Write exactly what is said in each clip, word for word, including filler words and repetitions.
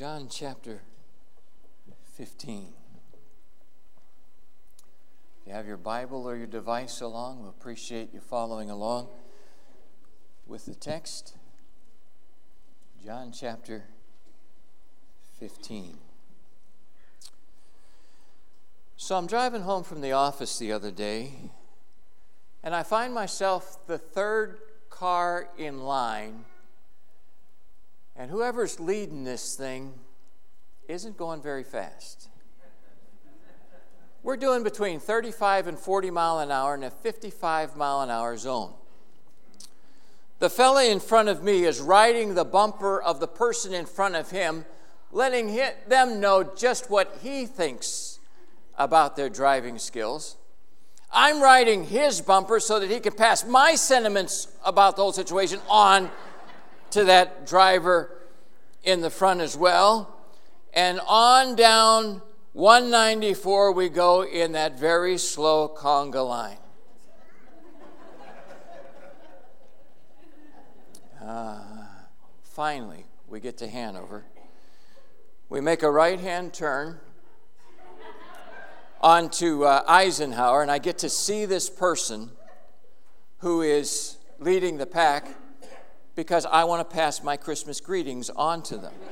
John chapter fifteen. If you have your Bible or your device along, we appreciate you following along with the text. John chapter fifteen. So I'm driving home from the office the other day, and I find myself the third car in line, and whoever's leading this thing isn't going very fast. We're doing between thirty-five and forty mile an hour in a fifty-five mile an hour zone. The fella in front of me is riding the bumper of the person in front of him, letting him, them know just what he thinks about their driving skills. I'm riding his bumper so that he can pass my sentiments about the whole situation on to that driver in the front as well. And on down one ninety-four we go in that very slow conga line. Uh, finally, we get to Hanover. We make a right-hand turn onto uh, Eisenhower, and I get to see this person who is leading the pack because I want to pass my Christmas greetings on to them.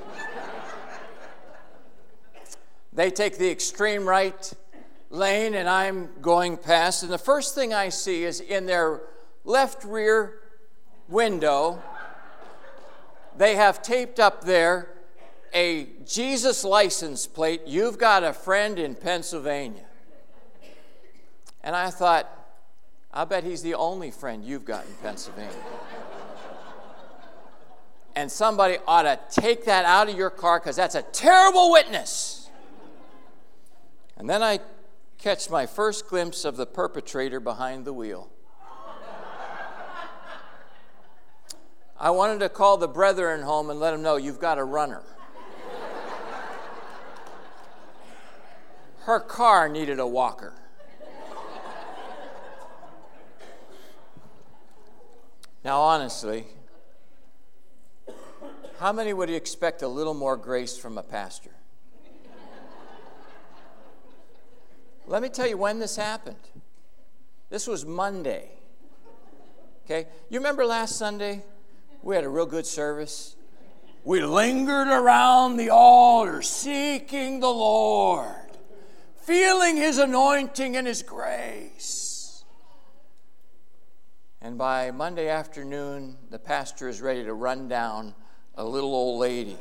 They take the extreme right lane, and I'm going past, and the first thing I see is in their left rear window, they have taped up there a Jesus license plate, "You've got a friend in Pennsylvania." And I thought, I bet he's the only friend you've got in Pennsylvania. And somebody ought to take that out of your car because that's a terrible witness. And then I catch my first glimpse of the perpetrator behind the wheel. I wanted to call the brethren home and let them know, you've got a runner. Her car needed a walker. Now, honestly, how many would expect a little more grace from a pastor? Let me tell you when this happened. This was Monday. Okay? You remember last Sunday? We had a real good service. We lingered around the altar, seeking the Lord, feeling His anointing and His grace. And by Monday afternoon, the pastor is ready to run down a little old lady.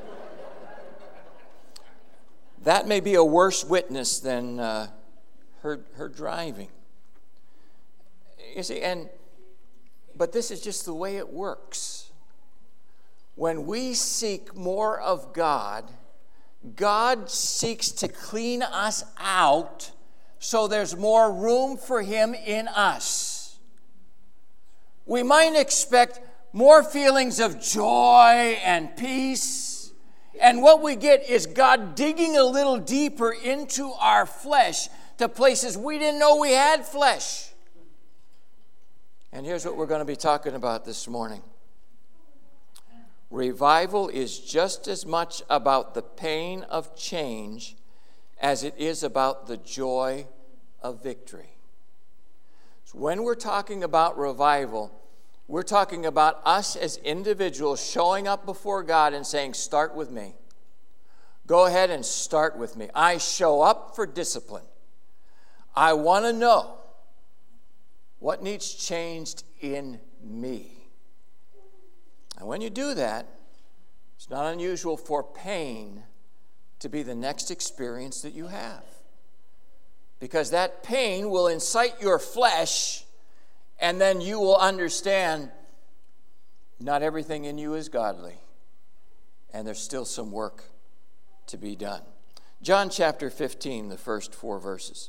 That may be a worse witness than uh, her, her driving. You see, and but this is just the way it works. When we seek more of God, God seeks to clean us out so there's more room for Him in us. We might expect more feelings of joy and peace, and what we get is God digging a little deeper into our flesh to places we didn't know we had flesh. And here's what we're going to be talking about this morning. Revival is just as much about the pain of change as it is about the joy of victory. So when we're talking about revival, we're talking about us as individuals showing up before God and saying, start with me. Go ahead and start with me. I show up for discipline. I want to know what needs changed in me. And when you do that, it's not unusual for pain to be the next experience that you have. Because that pain will incite your flesh, and then you will understand not everything in you is godly, and there's still some work to be done. John chapter fifteen, the first four verses.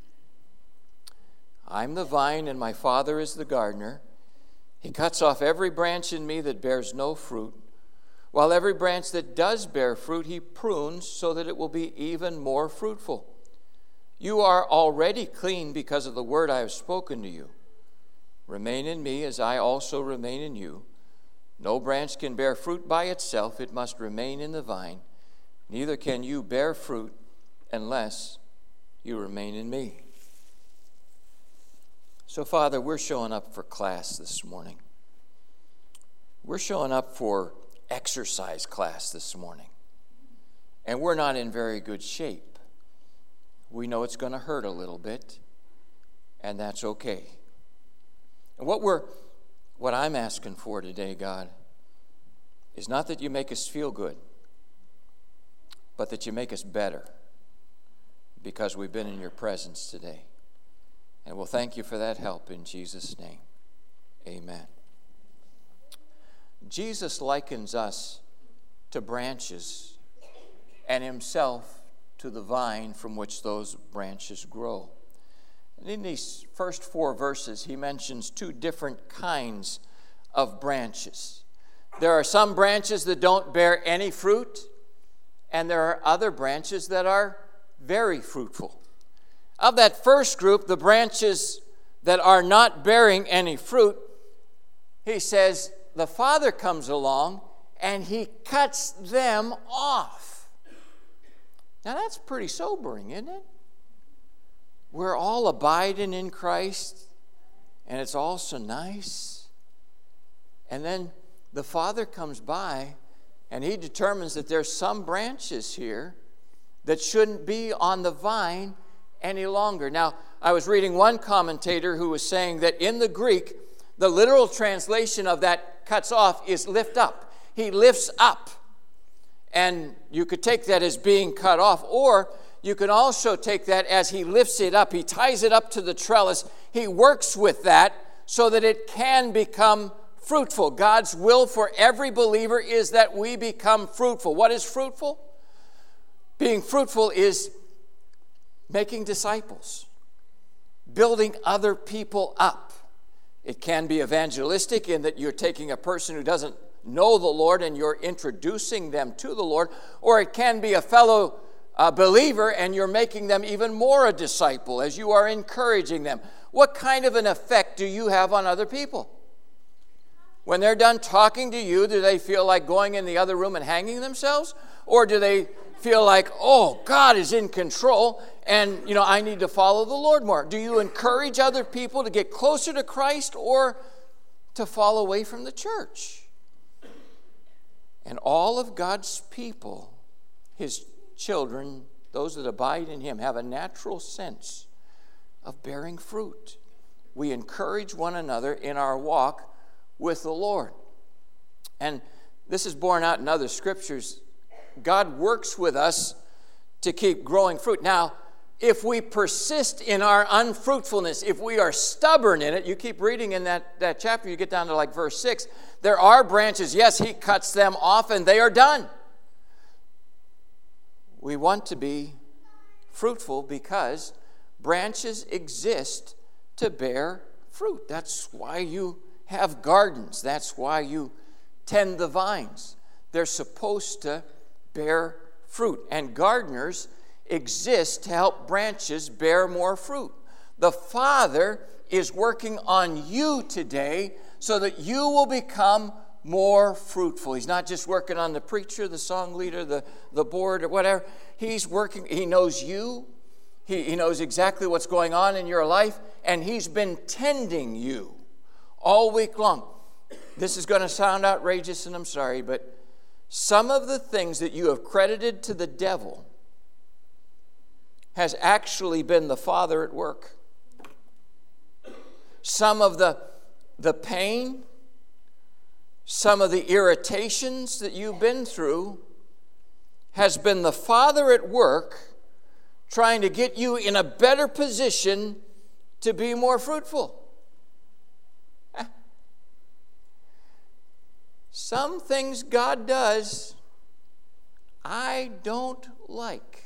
I'm the vine, and my Father is the gardener. He cuts off every branch in me that bears no fruit, while every branch that does bear fruit he prunes so that it will be even more fruitful. You are already clean because of the word I have spoken to you. Remain in me as I also remain in you. No branch can bear fruit by itself. It must remain in the vine. neither can you bear fruit unless you remain in me. So, Father, we're showing up for class this morning. We're showing up for exercise class this morning. And we're not in very good shape. We know it's going to hurt a little bit, and that's okay. And what we're, what I'm asking for today, God, is not that you make us feel good, but that you make us better because we've been in your presence today. And we'll thank you for that help in Jesus' name. Amen. Jesus likens us to branches and himself to the vine from which those branches grow. And in these first four verses, he mentions two different kinds of branches. There are some branches that don't bear any fruit, and there are other branches that are very fruitful. Of that first group, the branches that are not bearing any fruit, he says, the Father comes along and he cuts them off. Now that's pretty sobering, isn't it? We're all abiding in Christ, and it's all so nice. And then the Father comes by, and he determines that there's some branches here that shouldn't be on the vine any longer. Now, I was reading one commentator who was saying that in the Greek, the literal translation of that cuts off is lift up. He lifts up. And you could take that as being cut off, or you can also take that as he lifts it up. He ties it up to the trellis. He works with that so that it can become fruitful. God's will for every believer is that we become fruitful. What is fruitful? Being fruitful is making disciples, building other people up. It can be evangelistic in that you're taking a person who doesn't know the Lord and you're introducing them to the Lord, or it can be a fellow uh, believer and you're making them even more a disciple as you are encouraging them. What kind of an effect do you have on other people? When they're done talking to you, do they feel like going in the other room and hanging themselves? Or do they feel like, oh, God is in control and, you know, I need to follow the Lord more? Do you encourage other people to get closer to Christ or to fall away from the church? And all of God's people, his children, those that abide in him, have a natural sense of bearing fruit. We encourage one another in our walk with the Lord. And this is borne out in other scriptures. God works with us to keep growing fruit. Now, if we persist in our unfruitfulness, if we are stubborn in it, you keep reading in that, that chapter, you get down to like verse six, there are branches, yes, he cuts them off and they are done. We want to be fruitful because branches exist to bear fruit. That's why you have gardens. That's why you tend the vines. They're supposed to bear fruit. And gardeners exist to help branches bear more fruit. The Father is working on you today so that you will become more fruitful. He's not just working on the preacher, the song leader, the, the board, or whatever. He's working, he knows you. He, he knows exactly what's going on in your life, and he's been tending you all week long. This is going to sound outrageous, and I'm sorry, but some of the things that you have credited to the devil has actually been the Father at work. Some of the, the pain, some of the irritations that you've been through has been the Father at work trying to get you in a better position to be more fruitful. Some things God does, I don't like.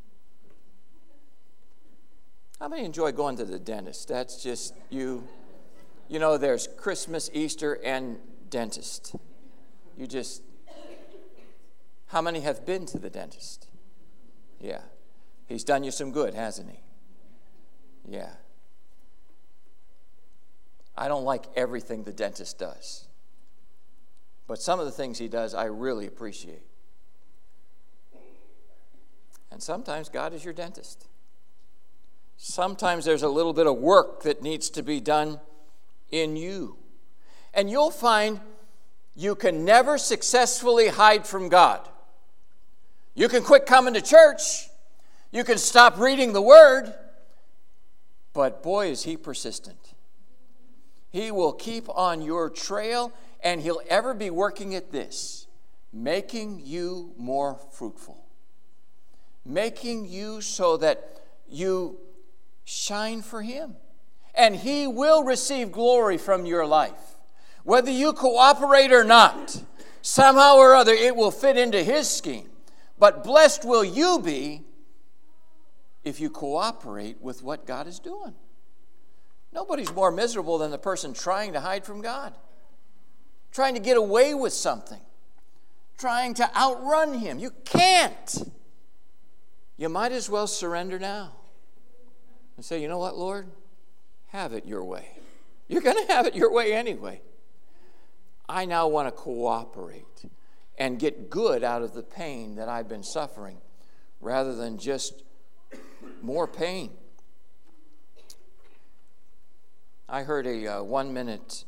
How many enjoy going to the dentist? That's just you. You know, there's Christmas, Easter, and dentist. You just, how many have been to the dentist? Yeah. He's done you some good, hasn't he? Yeah. I don't like everything the dentist does. But some of the things he does, I really appreciate. And sometimes God is your dentist. Sometimes there's a little bit of work that needs to be done in you. And you'll find you can never successfully hide from God. You can quit coming to church. You can stop reading the Word. But boy, is He persistent. He will keep on your trail, and He'll ever be working at this, making you more fruitful. Making you so that you shine for Him. And He will receive glory from your life. Whether you cooperate or not, somehow or other it will fit into His scheme. But blessed will you be if you cooperate with what God is doing. Nobody's more miserable than the person trying to hide from God. Trying to get away with something. Trying to outrun Him. You can't. You might as well surrender now. And say, you know what, Lord? Have it your way. You're going to have it your way anyway. I now want to cooperate and get good out of the pain that I've been suffering rather than just more pain. I heard a uh, one-minute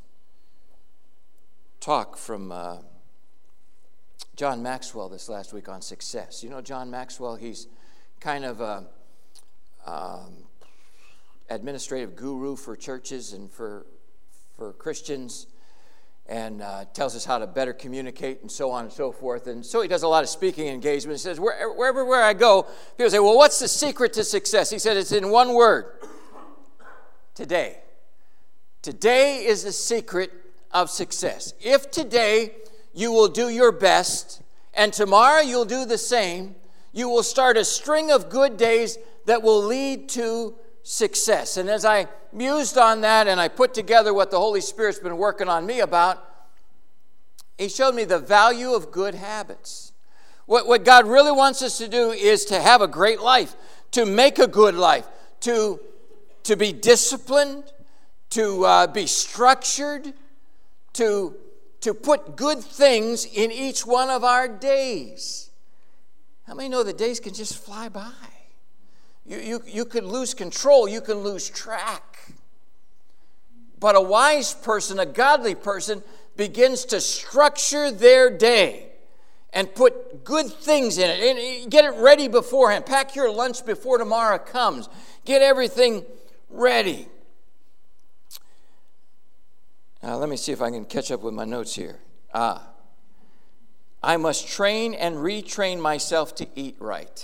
talk from uh, John Maxwell this last week on success. You know John Maxwell? He's kind of a um, administrative guru for churches and for for Christians, and uh, tells us how to better communicate and so on and so forth. And so he does a lot of speaking engagement. He says, wherever, wherever where I go, people say, well, what's the secret to success? He said, it's in one word: today. Today is the secret of success. If today you will do your best, and tomorrow you'll do the same, you will start a string of good days that will lead to success. And as I mused on that and I put together what the Holy Spirit's been working on me about, He showed me the value of good habits. What, what God really wants us to do is to have a great life, to make a good life, to, to be disciplined, to uh, be structured, to, to put good things in each one of our days. How many know that days can just fly by? You, you, you could lose control. You can lose track. But a wise person, a godly person, begins to structure their day and put good things in it. And get it ready beforehand. Pack your lunch before tomorrow comes. Get everything ready. Now, let me see if I can catch up with my notes here. Ah. I must train and retrain myself to eat right.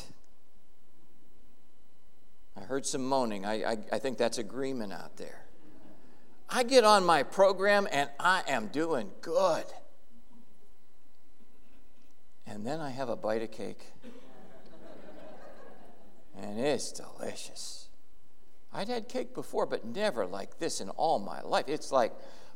I heard some moaning. I, I, I think that's agreement out there. I get on my program and I am doing good. And then I have a bite of cake. And it's delicious. I'd had cake before, but never like this in all my life. It's like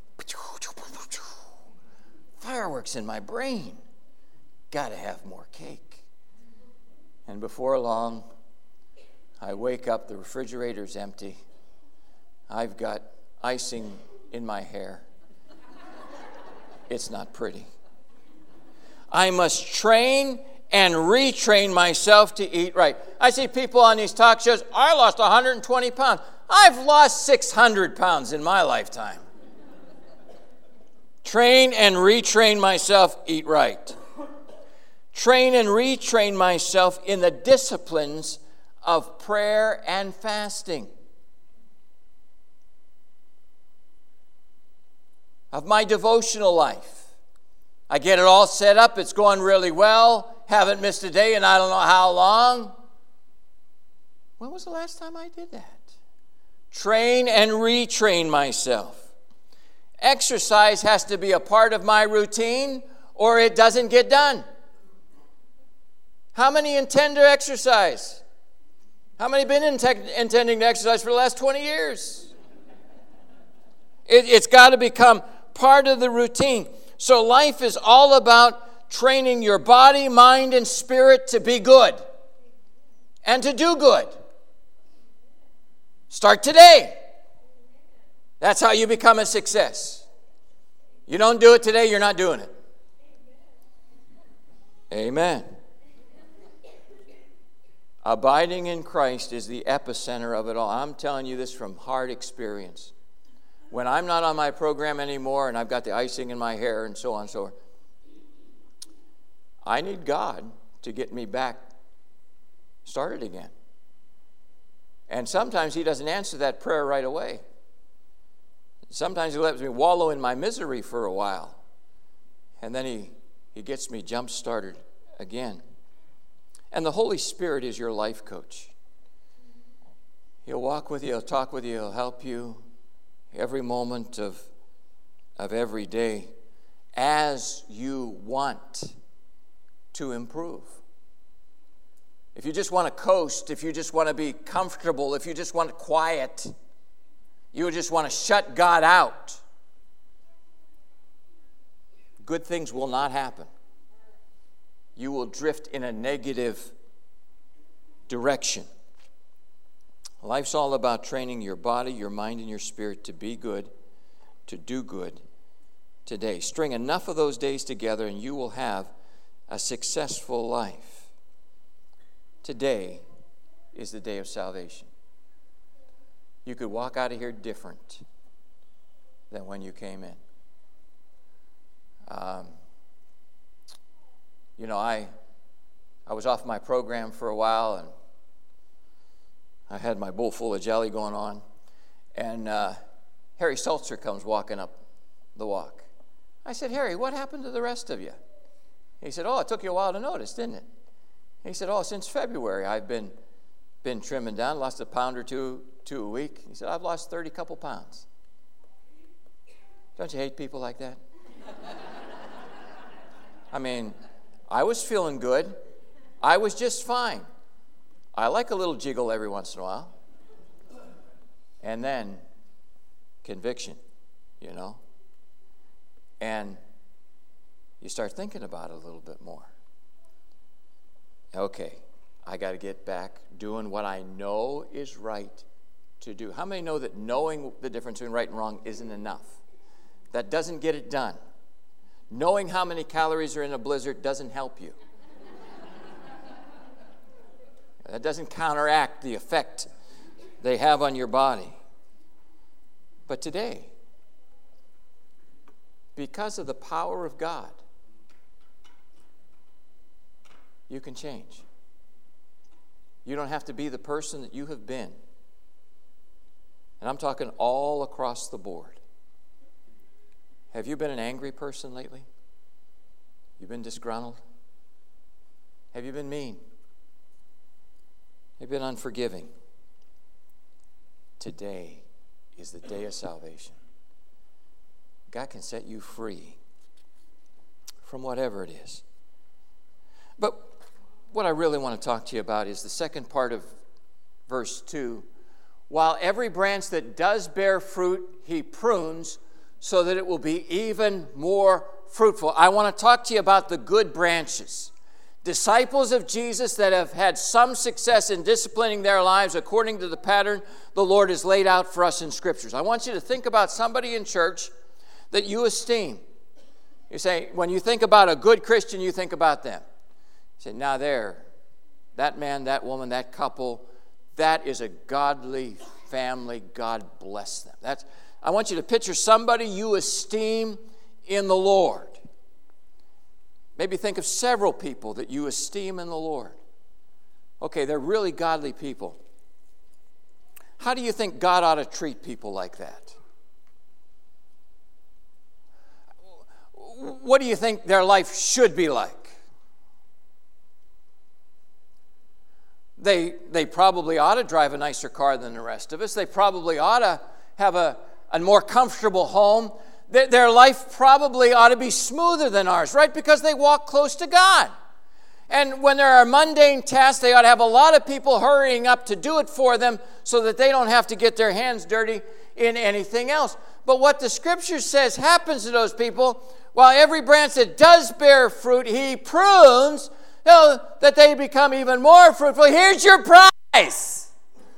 fireworks in my brain. Got to have more cake. And before long, I wake up, the refrigerator's empty. I've got icing in my hair. It's not pretty. I must train and retrain myself to eat right. I see people on these talk shows, I lost one hundred twenty pounds. I've lost six hundred pounds in my lifetime. Train and retrain myself, eat right. Train and retrain myself in the disciplines of prayer and fasting. Of my devotional life. I get it all set up. It's going really well. Haven't missed a day in I don't know how long. When was the last time I did that? Train and retrain myself. Exercise has to be a part of my routine or it doesn't get done. How many intend to exercise? How many have been inte- intending to exercise for the last twenty years? It, it's got to become part of the routine. So life is all about training your body, mind, and spirit to be good and to do good. Start today. That's how you become a success. You don't do it today, you're not doing it. Amen. Abiding in Christ is the epicenter of it all. I'm telling you this from hard experience. When I'm not on my program anymore and I've got the icing in my hair and so on and so forth, I need God to get me back started again. And sometimes he doesn't answer that prayer right away. Sometimes he lets me wallow in my misery for a while. And then he, he gets me jump-started again. And the Holy Spirit is your life coach. He'll walk with you, he'll talk with you, he'll help you every moment of, of every day as you want to improve. If you just want to coast, if you just want to be comfortable, if you just want quiet, you just want to shut God out, good things will not happen. You will drift in a negative direction. Life's all about training your body, your mind, and your spirit to be good, to do good today. String enough of those days together and you will have a successful life. Today is the day of salvation. You could walk out of here different than when you came in. Um, you know, I I was off my program for a while, and I had my bowl full of jelly going on, and uh, Harry Seltzer comes walking up the walk. I said, Harry, what happened to the rest of you? He said, oh, it took you a while to notice, didn't it? He said, oh, since February I've been been trimming down, lost a pound or two, two a week. He said, I've lost thirty couple pounds. Don't you hate people like that? I mean, I was feeling good. I was just fine. I like a little jiggle every once in a while. And then conviction, you know. And you start thinking about it a little bit more. Okay, I got to get back doing what I know is right to do. How many know that knowing the difference between right and wrong isn't enough? That doesn't get it done. Knowing how many calories are in a blizzard doesn't help you. That doesn't counteract the effect they have on your body. But today, because of the power of God, you can change. You don't have to be the person that you have been. And I'm talking all across the board. Have you been an angry person lately? You've been disgruntled? Have you been mean? Have you been unforgiving? Today is the day of salvation. God can set you free from whatever it is. But what I really want to talk to you about is the second part of verse two. While every branch that does bear fruit, he prunes so that it will be even more fruitful. I want to talk to you about the good branches. Disciples of Jesus that have had some success in disciplining their lives according to the pattern the Lord has laid out for us in Scriptures. I want you to think about somebody in church that you esteem. You say, when you think about a good Christian, you think about them. You say, now there, that man, that woman, that couple, that is a godly family. God bless them. That's, I want you to picture somebody you esteem in the Lord. Maybe think of several people that you esteem in the Lord. Okay, they're really godly people. How do you think God ought to treat people like that? What do you think their life should be like? They, they probably ought to drive a nicer car than the rest of us. They probably ought to have a, a more comfortable home. Their, their life probably ought to be smoother than ours, right? Because they walk close to God. And when there are mundane tasks, they ought to have a lot of people hurrying up to do it for them so that they don't have to get their hands dirty in anything else. But what the Scripture says happens to those people, while every branch that does bear fruit, he prunes, you know, that they become even more fruitful. Here's your prize.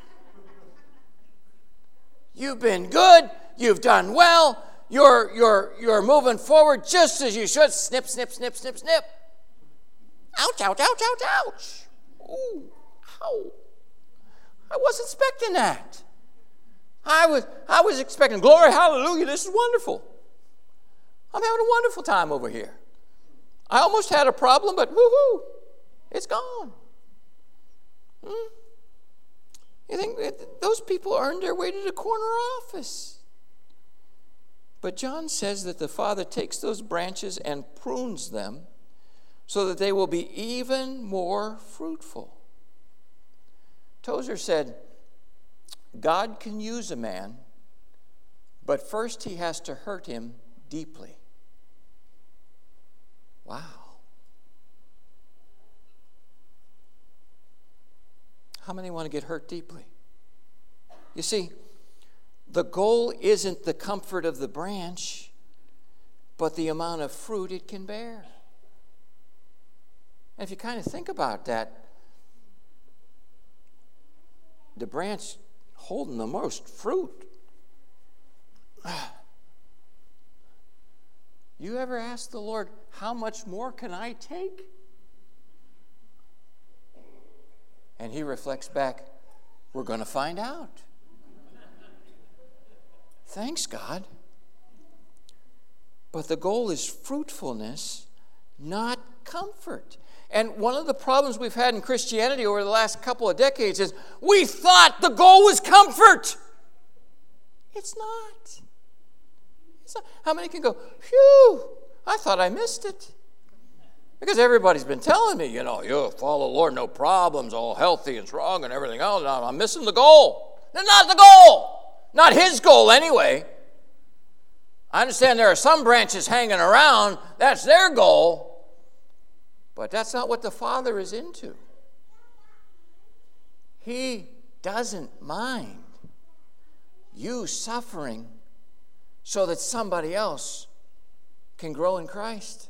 You've been good. You've done well. You're, you're, you're moving forward just as you should. Snip, snip, snip, snip, snip. Ouch, ouch, ouch, ouch, ouch. Ooh, wow, I wasn't expecting that. I was, I was expecting, glory, hallelujah, this is wonderful. I'm having a wonderful time over here. I almost had a problem, but woohoo, it's gone. Hmm? You think those people earned their way to the corner office. But John says that the Father takes those branches and prunes them so that they will be even more fruitful. Tozer said, God can use a man, but first he has to hurt him deeply. Wow. How many want to get hurt deeply? You see, the goal isn't the comfort of the branch, but the amount of fruit it can bear. And if you kind of think about that, the branch holding the most fruit. You ever ask the Lord, how much more can I take? And he reflects back, we're going to find out. Thanks, God. But the goal is fruitfulness, not comfort. And one of the problems we've had in Christianity over the last couple of decades is we thought the goal was comfort. It's not. It's not. How many can go, phew, I thought I missed it. Because everybody's been telling me, you know, you follow the Lord, no problems, all healthy and strong and everything else. I'm missing the goal. That's not the goal. Not his goal anyway. I understand there are some branches hanging around. That's their goal. But that's not what the Father is into. He doesn't mind you suffering so that somebody else can grow in Christ.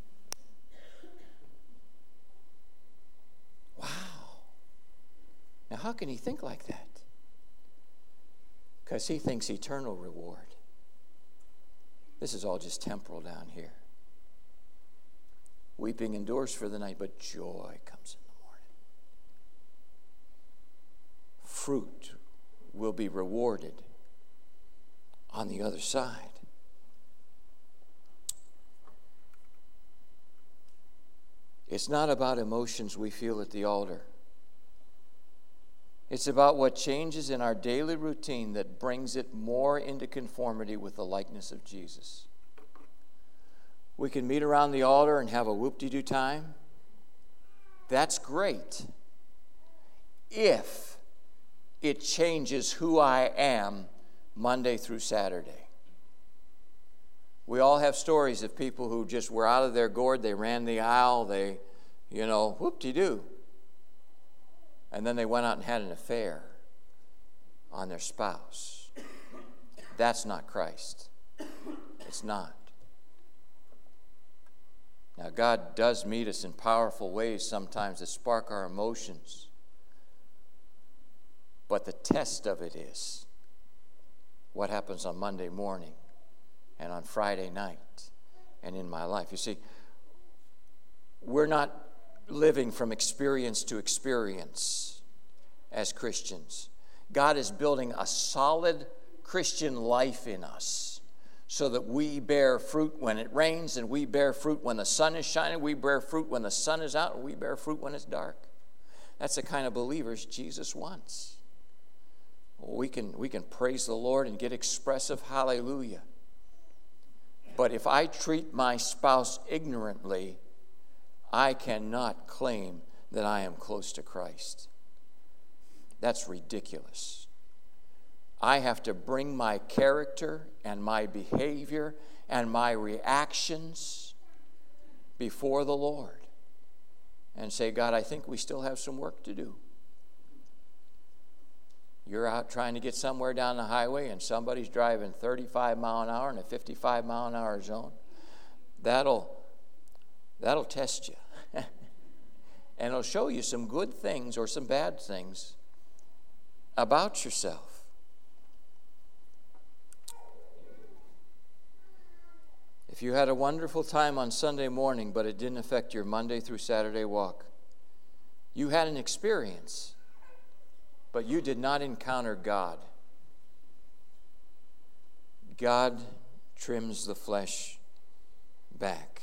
Wow. Now, how can he think like that? Because he thinks eternal reward. This is all just temporal down here. Weeping endures for the night, but joy comes in the morning. Fruit will be rewarded on the other side. It's not about emotions we feel at the altar. It's about what changes in our daily routine that brings it more into conformity with the likeness of Jesus. We can meet around the altar and have a whoop-de-doo time. That's great if it changes who I am Monday through Saturday. We all have stories of people who just were out of their gourd, they ran the aisle, they, you know, whoop-de-doo. And then they went out and had an affair on their spouse. That's not Christ. It's not. Now, God does meet us in powerful ways sometimes that spark our emotions. But the test of it is what happens on Monday morning and on Friday night and in my life. You see, we're not living from experience to experience as Christians. God is building a solid Christian life in us so that we bear fruit when it rains, and we bear fruit when the sun is shining, we bear fruit when the sun is out, and we bear fruit when it's dark. That's the kind of believers Jesus wants. We can, we can praise the Lord and get expressive hallelujah. But if I treat my spouse ignorantly, I cannot claim that I am close to Christ. That's ridiculous. I have to bring my character and my behavior and my reactions before the Lord and say, God, I think we still have some work to do. You're out trying to get somewhere down the highway and somebody's driving thirty-five mile an hour in a fifty-five mile an hour zone. That'll That'll test you. And it'll show you some good things or some bad things about yourself. If you had a wonderful time on Sunday morning, but it didn't affect your Monday through Saturday walk, you had an experience, but you did not encounter God. God trims the flesh back.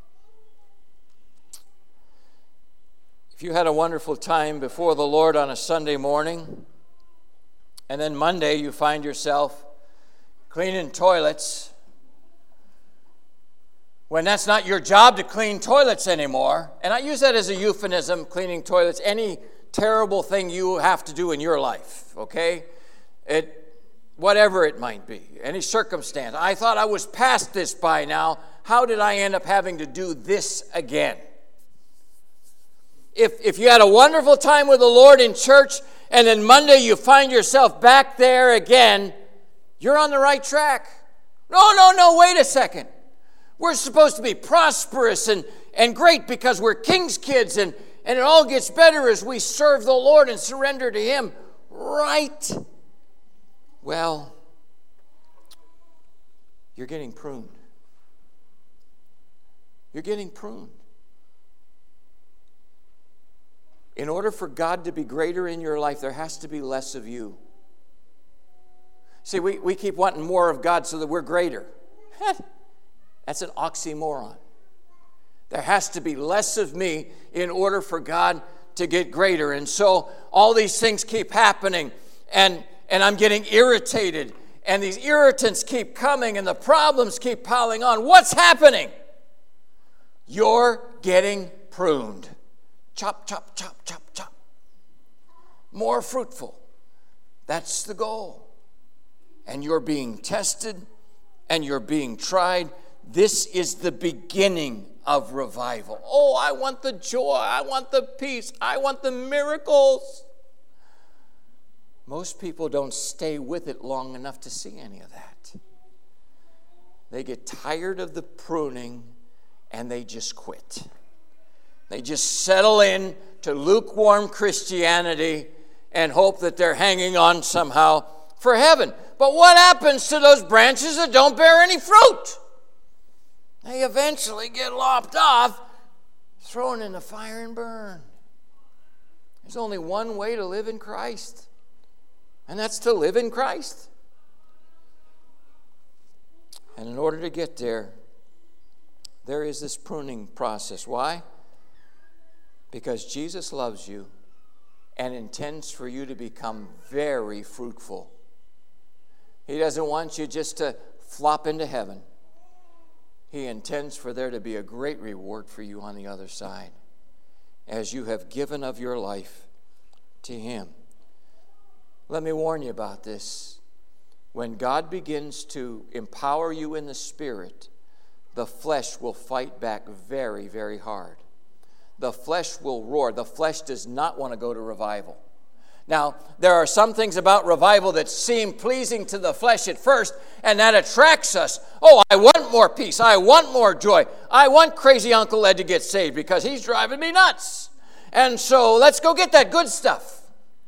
If you had a wonderful time before the Lord on a Sunday morning, and then Monday you find yourself cleaning toilets, when that's not your job to clean toilets anymore, and I use that as a euphemism, cleaning toilets, any terrible thing you have to do in your life, okay? It, whatever it might be, any circumstance. I thought I was past this by now. How did I end up having to do this again? If, if you had a wonderful time with the Lord in church, and then Monday you find yourself back there again, you're on the right track. No, no, no, wait a second. We're supposed to be prosperous and, and great because we're king's kids, and, and it all gets better as we serve the Lord and surrender to Him. Right? Well, you're getting pruned. You're getting pruned. In order for God to be greater in your life, there has to be less of you. See, we, we keep wanting more of God so that we're greater. That's an oxymoron. There has to be less of me in order for God to get greater. And so all these things keep happening, and, and I'm getting irritated, and these irritants keep coming, and the problems keep piling on. What's happening? You're getting pruned. Chop, chop, chop, chop, chop. More fruitful. That's the goal. And you're being tested, and you're being tried. This is the beginning of revival. Oh, I want the joy. I want the peace. I want the miracles. Most people don't stay with it long enough to see any of that. They get tired of the pruning, and they just quit. They just settle in to lukewarm Christianity and hope that they're hanging on somehow for heaven. But what happens to those branches that don't bear any fruit? They eventually get lopped off, thrown in the fire and burned. There's only one way to live in Christ, and that's to live in Christ. And in order to get there, there is this pruning process. Why? Because Jesus loves you and intends for you to become very fruitful. He doesn't want you just to flop into heaven. He intends for there to be a great reward for you on the other side as you have given of your life to Him. Let me warn you about this. When God begins to empower you in the Spirit, the flesh will fight back very, very hard. The flesh will roar. The flesh does not want to go to revival. Now, there are some things about revival that seem pleasing to the flesh at first, and that attracts us. Oh, I want more peace. I want more joy. I want crazy Uncle Ed to get saved because he's driving me nuts. And so let's go get that good stuff.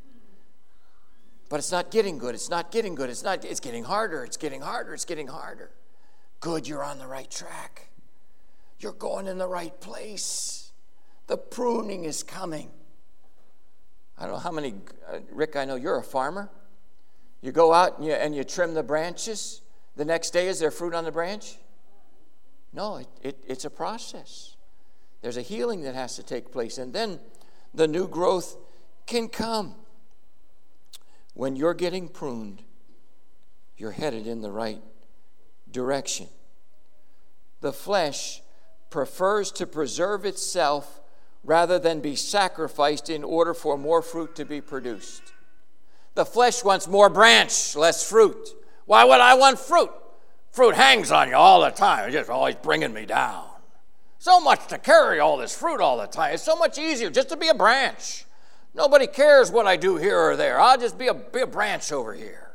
But it's not getting good. It's not getting good. It's not. It's getting harder. It's getting harder. It's getting harder. Good, you're on the right track. You're going in the right place. The pruning is coming. I don't know how many, uh, Rick, I know you're a farmer. You go out and you, and you trim the branches. The next day, is there fruit on the branch? No, it, it, it's a process. There's a healing that has to take place. And then the new growth can come. When you're getting pruned, you're headed in the right direction. The flesh prefers to preserve itself rather than be sacrificed in order for more fruit to be produced. The flesh wants more branch, less fruit. Why would I want fruit? Fruit hangs on you all the time. It's just always bringing me down. So much to carry all this fruit all the time. It's so much easier just to be a branch. Nobody cares what I do here or there. I'll just be a, be a branch over here.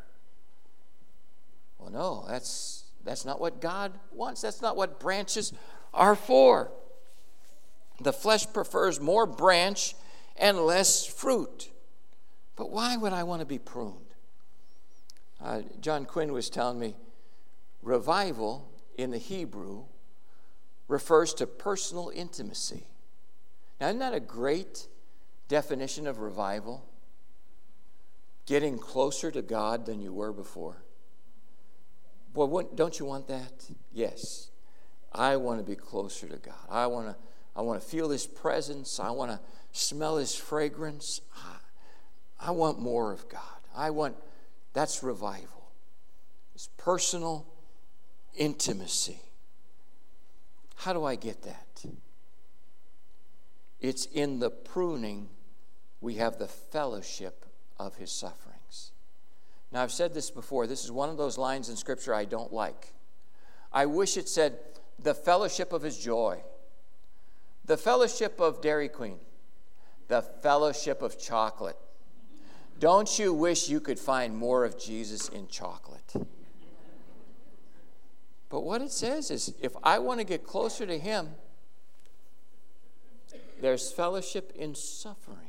Well, no, that's, that's not what God wants. That's not what branches are for. The flesh prefers more branch and less fruit. But why would I want to be pruned? Uh, John Quinn was telling me, revival in the Hebrew refers to personal intimacy. Now, isn't that a great definition of revival? getting closer to God than you were before? Boy, don't you want that? Yes. I want to be closer to God. I want to I want to feel His presence. I want to smell His fragrance. I, I want more of God. I want, that's revival. It's personal intimacy. How do I get that? It's in the pruning we have the fellowship of His sufferings. Now, I've said this before. This is one of those lines in Scripture I don't like. I wish it said, the fellowship of His joy, the fellowship of Dairy Queen, the fellowship of chocolate. Don't you wish you could find more of Jesus in chocolate? But what it says is, if I want to get closer to Him, there's fellowship in suffering.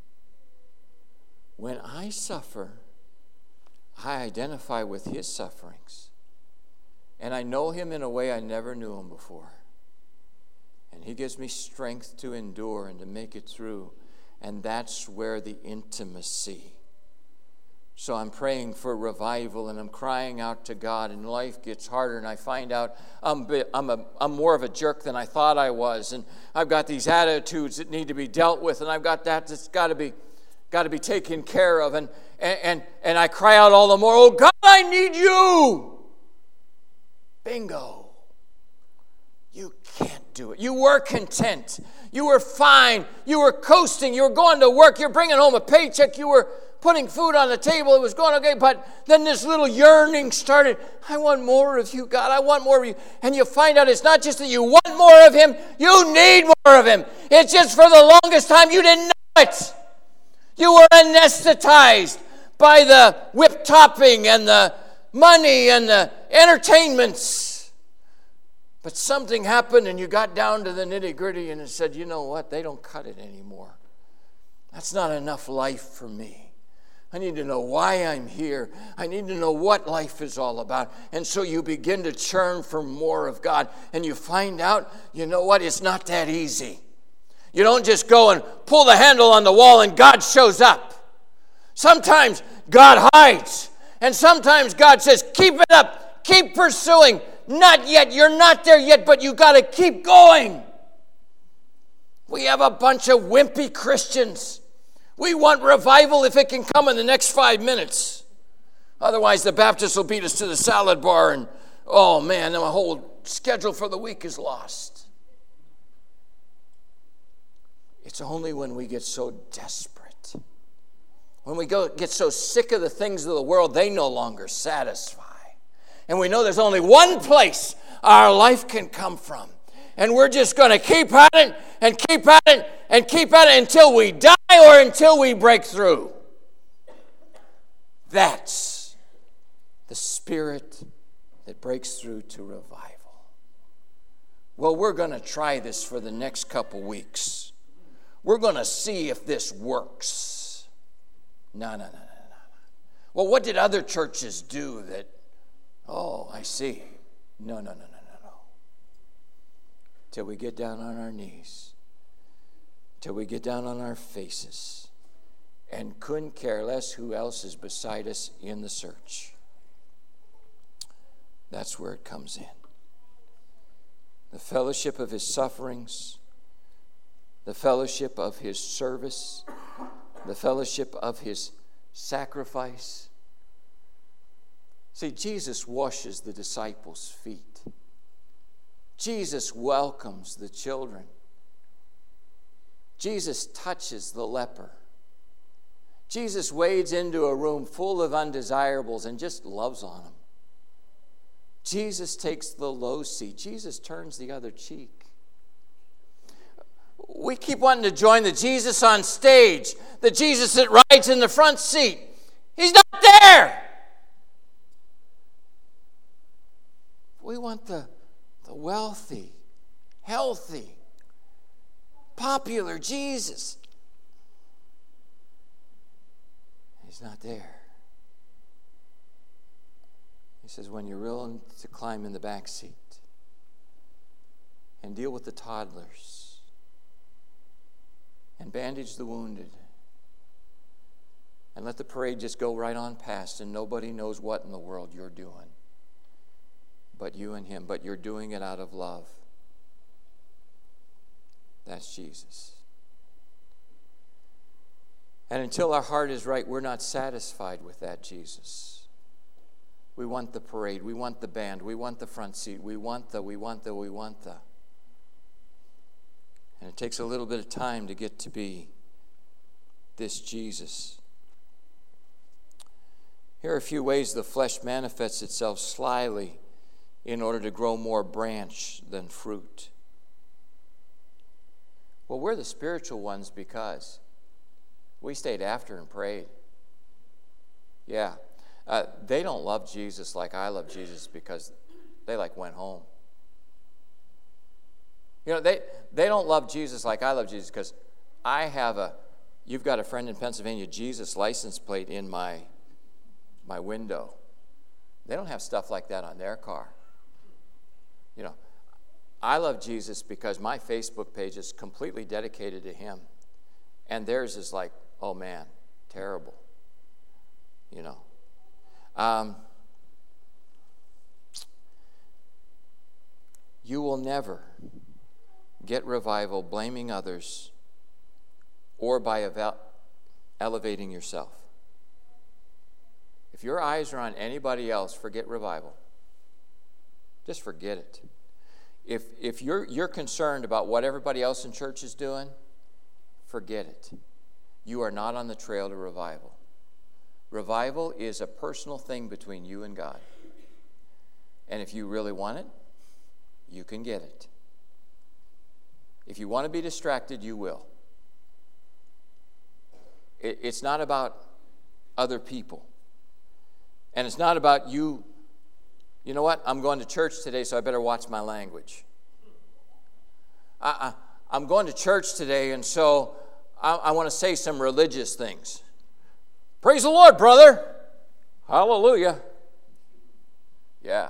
When I suffer, I identify with His sufferings. And I know Him in a way I never knew Him before. And He gives me strength to endure and to make it through. And that's where the intimacy. So I'm praying for revival, and I'm crying out to God, and life gets harder, and I find out I'm, I'm, a, I'm more of a jerk than I thought I was, and I've got these attitudes that need to be dealt with, and I've got that that's got to be got to be taken care of, and, and, and, and I cry out all the more, oh God, I need You. Bingo. You can't do it. You were content. You were fine. You were coasting. You were going to work. You're bringing home a paycheck. You were putting food on the table. It was going okay. But then this little yearning started. I want more of You, God. I want more of You. And you find out it's not just that you want more of Him. You need more of Him. It's just for the longest time you didn't know it. You were anesthetized by the whip topping and the money and the entertainments. But something happened and you got down to the nitty-gritty and it said, you know what? They don't cut it anymore. That's not enough life for me. I need to know why I'm here. I need to know what life is all about. And so you begin to churn for more of God. And you find out, you know what? It's not that easy. You don't just go and pull the handle on the wall and God shows up. Sometimes God hides. And sometimes God says, keep it up. Keep pursuing. Not yet. You're not there yet, but you got to keep going. We have a bunch of wimpy Christians. We want revival if it can come in the next five minutes. Otherwise, the Baptists will beat us to the salad bar and, oh man, the whole schedule for the week is lost. It's only when we get so desperate, when we go get so sick of the things of the world, they no longer satisfy. And we know there's only one place our life can come from. And we're just going to keep at it and keep at it and keep at it until we die or until we break through. That's the spirit that breaks through to revival. Well, we're going to try this for the next couple weeks. We're going to see if this works. No, no, no, no, no. Well, what did other churches do that, oh, I see. No, no, no, no, no, no. Till we get down on our knees. Till we get down on our faces. And couldn't care less who else is beside us in the search. That's where it comes in. The fellowship of His sufferings. The fellowship of His service. The fellowship of His sacrifice. See, Jesus washes the disciples' feet. Jesus welcomes the children. Jesus touches the leper. Jesus wades into a room full of undesirables and just loves on them. Jesus takes the low seat. Jesus turns the other cheek. We keep wanting to join the Jesus on stage, the Jesus that rides in the front seat. He's not there. We want the, the wealthy, healthy, popular Jesus. He's not there. He says, when you're willing to climb in the back seat and deal with the toddlers and bandage the wounded and let the parade just go right on past, and nobody knows what in the world you're doing but you and him, but you're doing it out of love. That's Jesus. And until our heart is right, we're not satisfied with that Jesus. We want the parade. We want the band. We want the front seat. We want the, we want the, we want the. And it takes a little bit of time to get to be this Jesus. Here are a few ways the flesh manifests itself slyly in order to grow more branch than fruit. Well, we're the spiritual ones because we stayed after and prayed. Yeah. Uh, they don't love Jesus like I love Jesus because they like went home. You know, they, they don't love Jesus like I love Jesus because I have a, you've got a friend in Pennsylvania, Jesus license plate in my, my window. They don't have stuff like that on their car. You know, I love Jesus because my Facebook page is completely dedicated to him. And theirs is like, oh man, terrible. You know. Um, you will never get revival blaming others or by eval- elevating yourself. If your eyes are on anybody else, forget revival. Just forget it. If if you're you're concerned about what everybody else in church is doing, forget it. You are not on the trail to revival. Revival is a personal thing between you and God. And if you really want it, you can get it. If you want to be distracted, you will. It, it's not about other people. And it's not about you. You know what? I'm going to church today, so I better watch my language. I, I, I'm going to church today, and so I, I want to say some religious things. Praise the Lord, brother. Hallelujah. Yeah.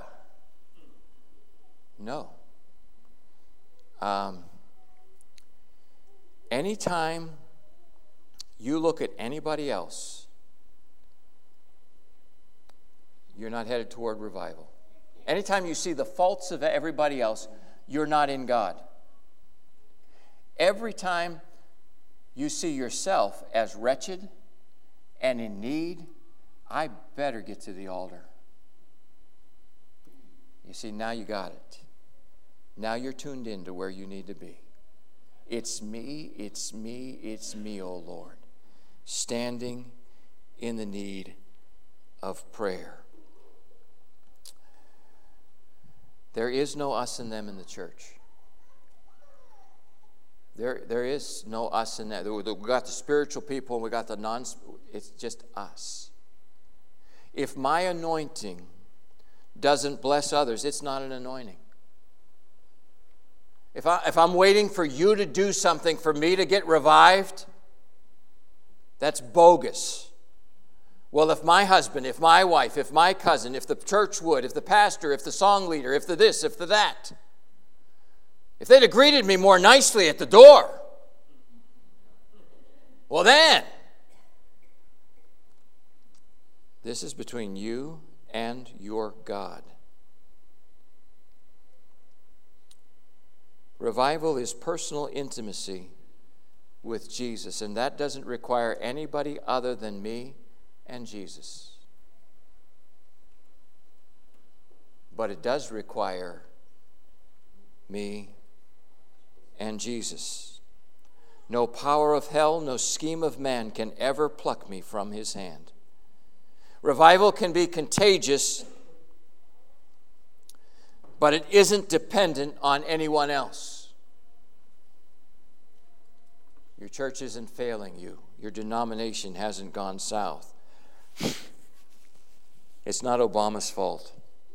No. Um, anytime you look at anybody else, you're not headed toward revival. Anytime you see the faults of everybody else, you're not in God. Every time you see yourself as wretched and in need, I better get to the altar. You see, now you got it. Now you're tuned in to where you need to be. It's me, it's me, it's me, O Lord, standing in the need of prayer. There is no us and them in the church. There, there is no us and them. We've got the spiritual people and we got the non. It's just us. If my anointing doesn't bless others, it's not an anointing. If I, if I'm waiting for you to do something for me to get revived, that's bogus. Well, if my husband, if my wife, if my cousin, if the church would, if the pastor, if the song leader, if the this, if the that, if they'd have greeted me more nicely at the door, well then, this is between you and your God. Revival is personal intimacy with Jesus, and that doesn't require anybody other than me and Jesus. But it does require me and Jesus. No power of hell, no scheme of man can ever pluck me from his hand. Revival can be contagious, but it isn't dependent on anyone else. Your church isn't failing you. Your denomination hasn't gone south. It's not Obama's fault.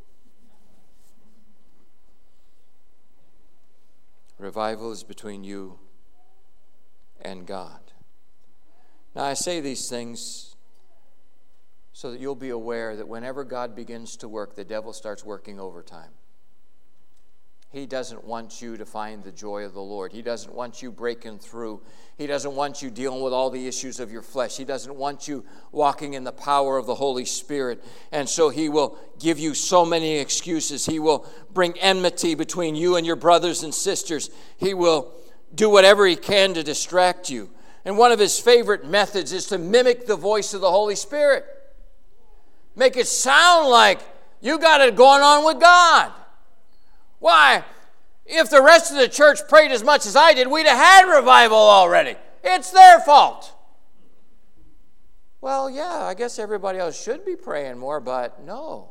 Revival is between you and God. Now, I say these things so that you'll be aware that whenever God begins to work, the devil starts working overtime. He doesn't want you to find the joy of the Lord. He doesn't want you breaking through. He doesn't want you dealing with all the issues of your flesh. He doesn't want you walking in the power of the Holy Spirit. And so he will give you so many excuses. He will bring enmity between you and your brothers and sisters. He will do whatever he can to distract you. And one of his favorite methods is to mimic the voice of the Holy Spirit. Make it sound like you got it going on with God. Why, if the rest of the church prayed as much as I did, we'd have had revival already. It's their fault. Well, yeah, I guess everybody else should be praying more, but no.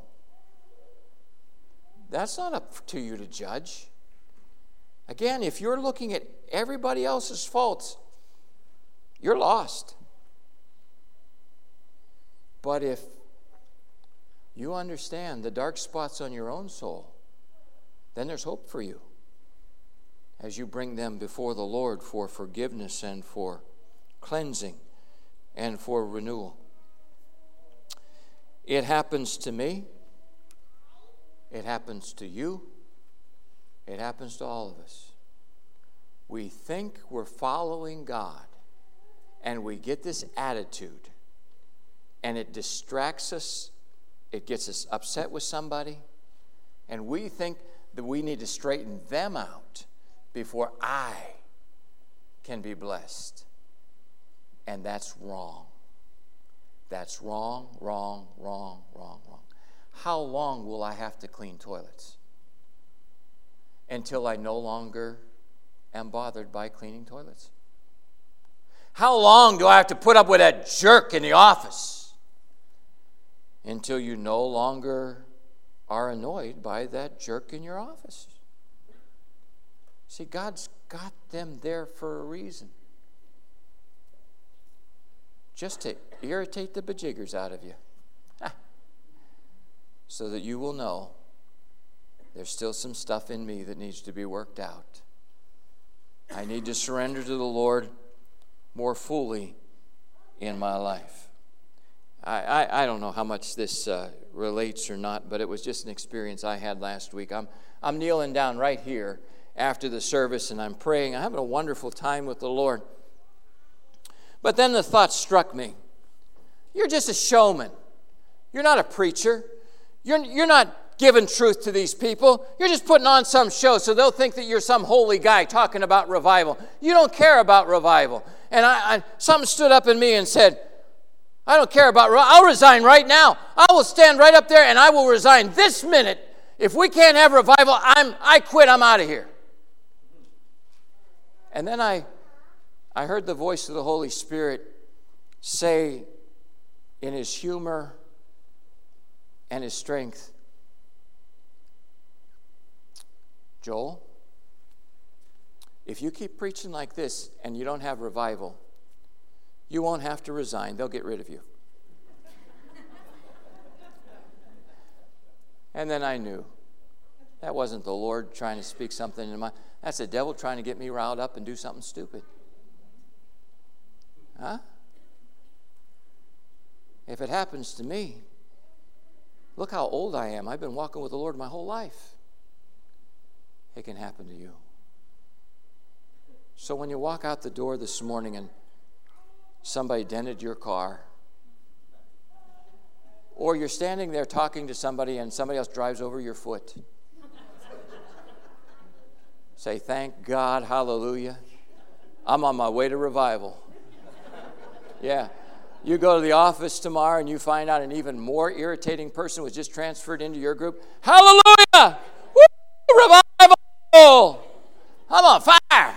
That's not up to you to judge. Again, if you're looking at everybody else's faults, you're lost. But if you understand the dark spots on your own soul, then there's hope for you as you bring them before the Lord for forgiveness and for cleansing and for renewal. It happens to me. It happens to you. It happens to all of us. We think we're following God, and we get this attitude, and it distracts us. It gets us upset with somebody, and we think that we need to straighten them out before I can be blessed. And that's wrong. That's wrong, wrong, wrong, wrong, wrong. How long will I have to clean toilets? Until I no longer am bothered by cleaning toilets. How long do I have to put up with that jerk in the office? Until you no longer are annoyed by that jerk in your office. See, God's got them there for a reason. Just to irritate the bejiggers out of you. So that you will know there's still some stuff in me that needs to be worked out. I need to surrender to the Lord more fully in my life. I, I, I don't know how much this uh, relates or not, but it was just an experience I had last week. I'm, I'm kneeling down right here after the service, and I'm praying. I'm having a wonderful time with the Lord. But then the thought struck me. You're just a showman. You're not a preacher. You're, you're not giving truth to these people. You're just putting on some show so they'll think that you're some holy guy talking about revival. You don't care about revival. And I, I something stood up in me and said, I don't care about revival. I'll resign right now. I will stand right up there and I will resign this minute. If we can't have revival, I'm, I quit. I'm out of here. And then I, I heard the voice of the Holy Spirit say in his humor and his strength, Joel, if you keep preaching like this and you don't have revival, you won't have to resign. They'll get rid of you. And then I knew that wasn't the Lord trying to speak something into my... That's the devil trying to get me riled up and do something stupid. Huh? If it happens to me, look how old I am. I've been walking with the Lord my whole life. It can happen to you. So when you walk out the door this morning and somebody dented your car, or you're standing there talking to somebody and somebody else drives over your foot, say, thank God, hallelujah, I'm on my way to revival. Yeah. You go to the office tomorrow and you find out an even more irritating person was just transferred into your group. Hallelujah! Woo! Revival! I'm on fire!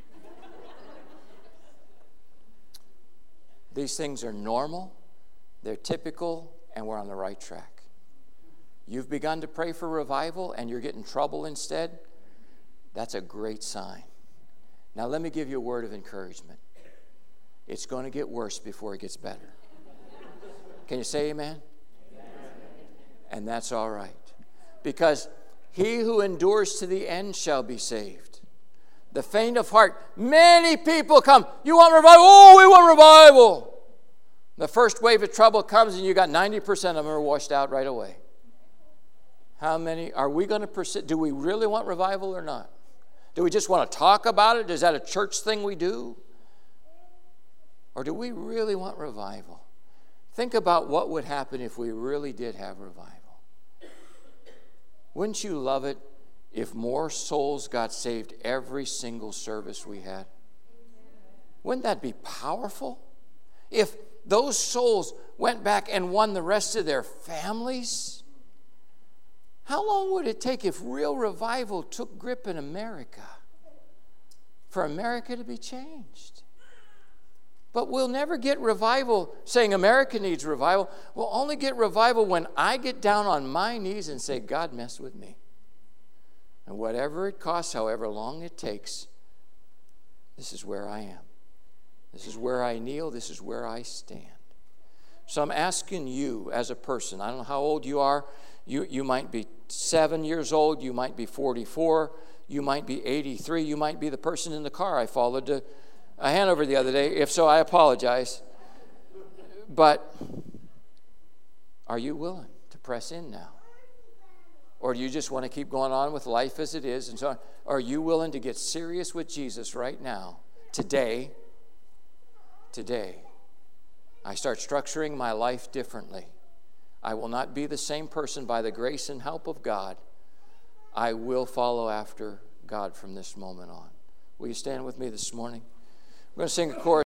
These things are normal, they're typical, and we're on the right track. You've begun to pray for revival and you're getting trouble instead. That's a great sign. Now let me give you a word of encouragement. It's going to get worse before it gets better. Can you say amen? Amen? And that's all right. Because he who endures to the end shall be saved. The faint of heart, many people come. You want revival? Oh, we want revival. The first wave of trouble comes and you got ninety percent of them are washed out right away. How many, are we going to persist? Do we really want revival or not? Do we just want to talk about it? Is that a church thing we do? Or do we really want revival? Think about what would happen if we really did have revival. Wouldn't you love it if more souls got saved every single service we had? Wouldn't that be powerful? If those souls went back and won the rest of their families, how long would it take if real revival took grip in America for America to be changed? But we'll never get revival saying America needs revival. We'll only get revival when I get down on my knees and say, God, mess with me. And whatever it costs, however long it takes, this is where I am. This is where I kneel. This is where I stand. So I'm asking you as a person, I don't know how old you are. You, you might be seven years old. You might be forty-four. You might be eighty-three. You might be the person in the car I followed to a Hanover the other day. If so, I apologize. But are you willing to press in now? Or do you just want to keep going on with life as it is and so on? Are you willing to get serious with Jesus right now, today? Today, I start structuring my life differently. I will not be the same person by the grace and help of God. I will follow after God from this moment on. Will you stand with me this morning? We're going to sing a chorus.